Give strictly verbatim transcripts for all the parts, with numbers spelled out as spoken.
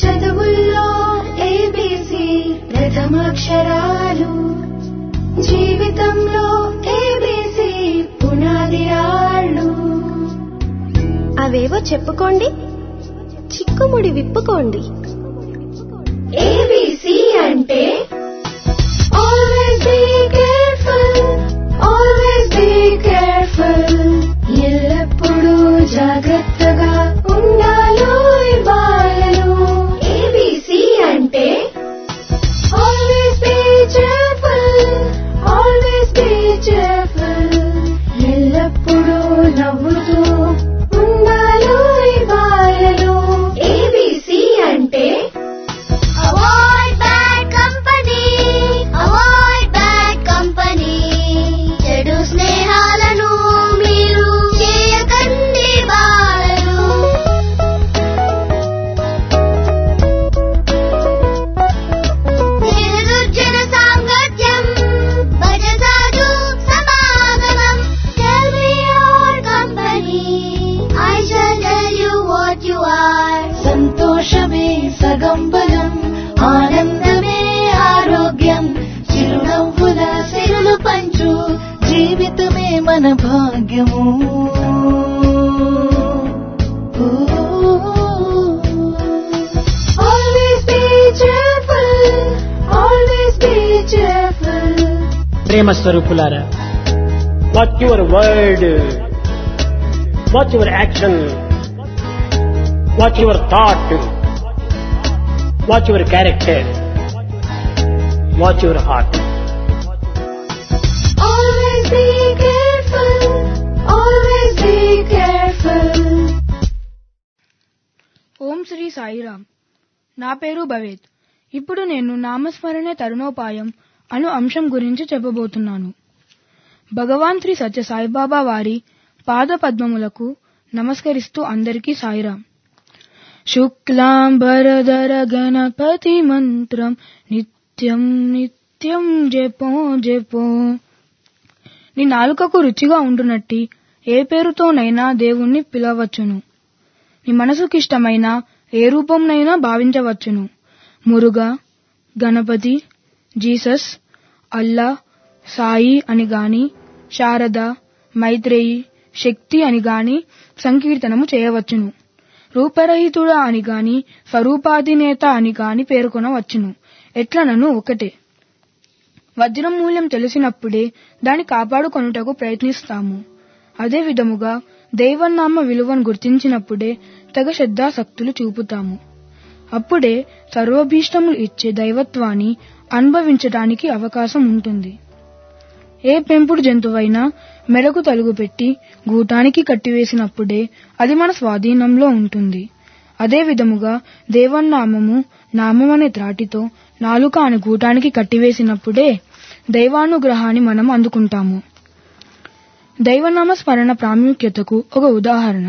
చదువుల్లో ఏబీసీ ప్రథమాక్షరాలు, జీవితంలో ఏబీసీ పునాది రాళ్ళు. అవేవో చెప్పుకోండి, చిక్కుముడి విప్పుకోండి. ఏబీసీ అంటే always be careful, always be careful. ఎల్లప్పుడూ జాగ్రత్తగా ఉండాలోయ్ బాలలు. ఏబీసీ అంటే always be careful, always be careful. ఎల్లప్పుడూ నవ్వుతూ ఉండాలోయ్ బాలలు. ఏబీసీ అంటే avoid bad company, avoid bad company. చెడు స్నేహాలను మీరు చేయకండి బాలలు. నిర్దుర్జన సాంగత్యం, భజసాధు సమాగమం. Tell me your company, I shall tell you what you are. సంతోషమే సగం బలం, ఆనందమే ఆరోగ్యం. చిరునవ్వుల సిరులు పంచు జీవితమే మన భాగ్యము. Always be cheerful, always be cheerful. ప్రేమ స్వరూపులారా, what your word, what your action, what your thought, what your character, what your heart. Always be careful, always be careful. Om Shri Sairam. నా పేరు భవేత్. ఇప్పుడు నేను నామస్మరణే తరుణోపాయం అను అంశం గురించి చెప్పబోతున్నాను. భగవాన్ శ్రీ సత్య సాయిబాబా వారి పాద పద్మములకు నమస్కరిస్తూ అందరికీ సాయిరామ్. శుక్లాంబరధర గణపతి మంత్రం నిత్యం నిత్యం జపో జపో. నీ నాలుకకు రుచిగా ఉండునట్టి ఏ పేరుతోనైనా దేవుణ్ణి పిలవచ్చును. నీ మనసుకిష్టమైన ఏ రూపంనైనా భావించవచ్చును. మురుగా, గణపతి, జీసస్, అల్లా, సాయి అని గాని, శారద, మైత్రేయి, శక్తి అని గాని సంకీర్తనము చేయవచ్చును. రూపరహితుడా అని గాని, స్వరూపాధినేత అని గాని పేర్కొనవచ్చును. ఎట్లనను ఒకటే. వజ్రం మూల్యం తెలిసినప్పుడే దాన్ని కాపాడుకొనుటకు ప్రయత్నిస్తాము. అదే విధముగా దైవనామ విలువను గుర్తించినప్పుడే తగ శ్రద్ధాసక్తులు చూపుతాము. అప్పుడే సర్వభీష్టములు ఇచ్చే దైవత్వాన్ని అనుభవించడానికి అవకాశం ఉంటుంది. ఏ పెంపుడు జంతువైనా మెడకు తలుగు పెట్టి గూటానికి కట్టివేసినప్పుడే అది మన స్వాధీనంలో ఉంటుంది. అదే విధముగా దేవన్నామము నామమనే త్రాటితో నాలుక అనే గూటానికి కట్టివేసినప్పుడే దైవానుగ్రహాన్ని మనం అందుకుంటాము. దైవనామ స్మరణ ప్రాముఖ్యతకు ఒక ఉదాహరణ.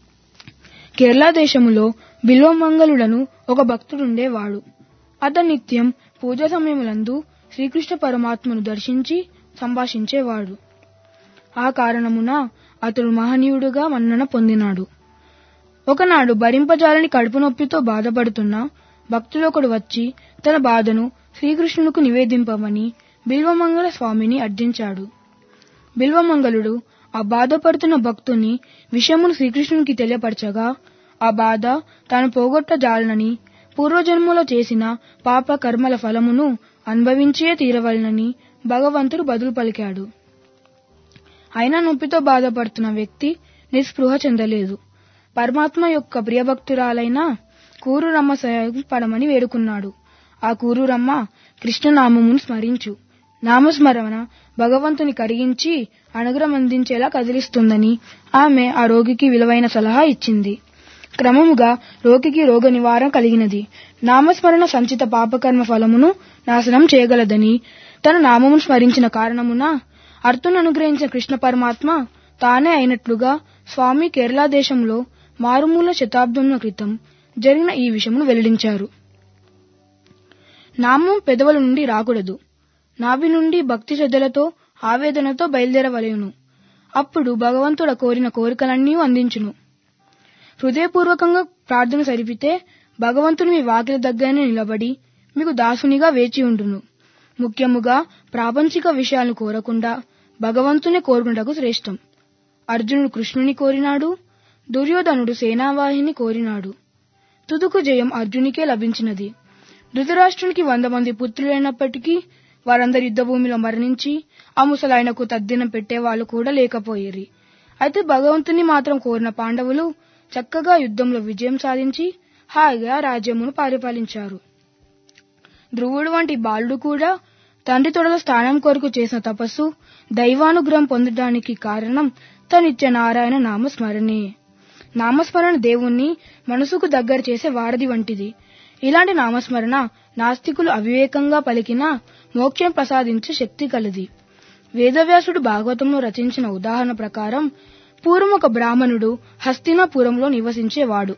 కేరళ దేశములో బిల్వమంగళుడను ఒక భక్తుడుండేవాడు. అతను నిత్యం పూజా సమయములందు శ్రీకృష్ణ పరమాత్మను దర్శించి సంభాషించేవాడు. ఆ కారణమున అతడు మహనీయుడుగా మన్నన పొందినాడు. ఒకనాడు భరింపజాలని కడుపు నొప్పితో బాధపడుతున్న భక్తుడొకడు వచ్చి తన బాధను శ్రీకృష్ణునికి నివేదింపమని బిల్వమంగళ స్వామిని అర్థించాడు. బిల్వమంగళుడు ఆ బాధపడుతున్న భక్తుని విషయమును శ్రీకృష్ణునికి తెలియపరచగా ఆ బాధ తాను పోగొట్టజాలనని, పూర్వజన్మలో చేసిన పాప కర్మల ఫలమును అనుభవించే తీరవలనని భగవంతుడు బదులు పలికాడు. అయినా నొప్పితో బాధపడుతున్న వ్యక్తి నిస్పృహ చెందలేదు. పరమాత్మ యొక్క ప్రియభక్తురాలైన కూరురమ్మ సహాయం పడమని వేడుకున్నాడు. ఆ కూరురమ్మ, కృష్ణనామమును స్మరించు, నామస్మరణ భగవంతుని కరిగించి అనుగ్రహం అందించేలా కదిలిస్తుందని ఆమె ఆ రోగికి విలువైన సలహా ఇచ్చింది. క్రమముగా రోగికి రోగ నివారణ కలిగినది. నామస్మరణ సంచిత పాపకర్మ ఫలమును నాశనం చేయగలదని, తన నామమును స్మరించిన కారణమున అర్తును అనుగ్రహించిన కృష్ణ పరమాత్మ తానే అయినట్లుగా స్వామి కేరళ దేశంలో మారుమూల శతాబ్దముల క్రితం జరిగిన ఈ విషయమును వెల్లడించారు. నామం పెదవుల నుండి రాకూడదు. నాభి నుండి భక్తి శ్రద్ధలతో ఆవేదనతో బయలుదేరవలెను. అప్పుడు భగవంతుడు కోరిన కోరికలన్నీ అందించును. హృదయపూర్వకంగా ప్రార్థన సరిపితే భగవంతుని మీ వాకిలి దగ్గరనే నిలబడి మీకు దాసునిగా వేచి ఉండును. ముఖ్యముగా ప్రాపంచిక విషయాలను కోరకుండా భగవంతుని కోరుకున్నటకు శ్రేష్టం. అర్జునుడు కృష్ణుని కోరినాడు, దుర్యోధనుడు సేనావాహిని కోరినాడు. తుదుకు జయం అర్జునికే లభించినది. ధృతరాష్ట్రునికి వంద మంది పుత్రులైనప్పటికీ వారందరి యుద్ధభూమిలో మరణించి ఆ ముసలాయనకు తద్దినం పెట్టేవాళ్లు కూడా లేకపోయేరి. అయితే భగవంతుని మాత్రం కోరిన పాండవులు చక్కగా యుద్ధంలో విజయం సాధించి హాయిగా రాజ్యమును పరిపాలించారు. ధ్రువుడు వంటి బాలుడు కూడా తండ్రి తొడల స్థానం కొరకు చేసిన తపస్సు దైవానుగ్రహం పొందడానికి కారణం తనిచ్చే నారాయణ నామస్మరణే. నామస్మరణ దేవుణ్ణి మనసుకు దగ్గర చేసే వారధి వంటిది. ఇలాంటి నామస్మరణ నాస్తికులు అవివేకంగా పలికినా మోక్షం ప్రసాదించే శక్తి కలది. వేదవ్యాసుడు భాగవతంలో రచించిన ఉదాహరణ ప్రకారం పూర్వం ఒక బ్రాహ్మణుడు హస్తినాపురంలో నివసించేవాడు.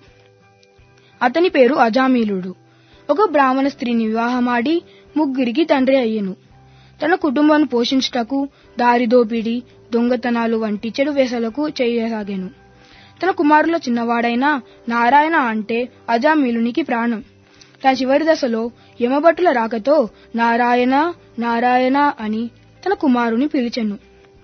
అతని పేరు అజామీలుడు. ఒక బ్రాహ్మణ స్త్రీని వివాహమాడి ముగ్గురికి తండ్రి అయ్యెను. తన కుటుంబాన్ని పోషించుటకు దారిదోపిడి, దొంగతనాలు వంటి చెడు వేసలకు చేయసాగాను. తన కుమారుల చిన్నవాడైన నారాయణ అంటే అజామీలునికి ప్రాణం. తన చివరి దశలో యమభటుల రాకతో నారాయణ నారాయణ అని తన కుమారుని పిలిచెను.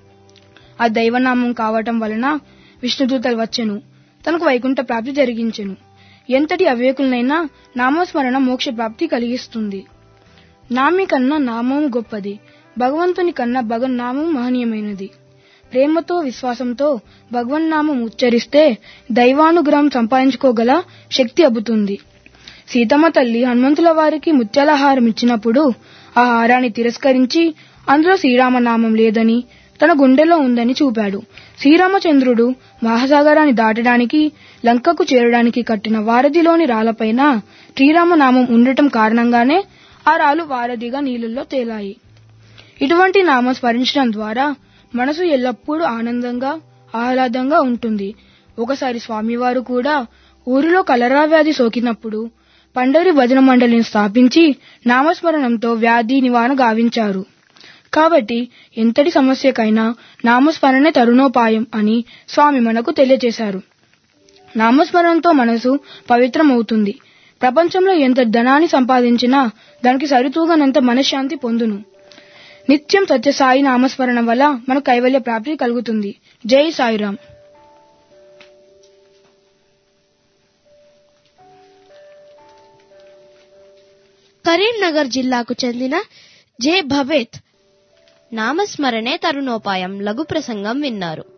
ఆ దైవనామం కావటం వలన విష్ణుదూతలు వచ్చెను. తనకు వైకుంఠ ప్రాప్తి జరిగించెను. ఎంతటి అవివేకులనైనా నామస్మరణ మోక్ష ప్రాప్తి కలిగిస్తుంది. నామి కన్నా నామం గొప్పది. భగవంతుని కన్నా భగవన్నామం మహనీయమైనది. ప్రేమతో విశ్వాసంతో భగవన్నామం ఉచ్చరిస్తే దైవానుగ్రహం సంపాదించుకోగల శక్తి అబ్బుతుంది. సీతమ్మ తల్లి హనుమంతుల వారికి ముత్యాల హారం ఇచ్చినప్పుడు ఆ హారాన్ని తిరస్కరించి అందులో శ్రీరామనామం లేదని తన గుండెలో ఉందని చూపాడు. శ్రీరామచంద్రుడు మహాసాగరాన్ని దాటడానికి లంకకు చేరడానికి కట్టిన వారధిలోని రాళ్లపైన శ్రీరామనామం ఉండటం కారణంగానే ఆ రాళ్లు వారధిగా నీళ్లలో తేలాయి. ఇటువంటి నామం స్మరించడం ద్వారా మనసు ఎల్లప్పుడూ ఆనందంగా ఆహ్లాదంగా ఉంటుంది. ఒకసారి స్వామివారు కూడా ఊరిలో కలరా వ్యాధి సోకినప్పుడు పండరి భజన మండలిని స్థాపించి నామస్మరణంతో వ్యాధి నివారణ గావించారు. కాబట్టి ఎంతటి సమస్యకైనా నామస్మరణే తరుణోపాయం అని స్వామి మనకు తెలియజేశారు. నామస్మరణతో మనసు పవిత్రమవుతుంది. ప్రపంచంలో ఎంత ధనాన్ని సంపాదించినా దానికి సరితూగనంత మనశ్శాంతి పొందును. నిత్యం సత్యసాయి నామస్మరణ వల్ల మనకు కైవల్య ప్రాప్తి కలుగుతుంది. జై సాయిరాం. కరీంనగర్ జిల్లాకు చెందిన జె భవేత్ నామస్మరణే తరుణోపాయం లఘు ప్రసంగం విన్నారు.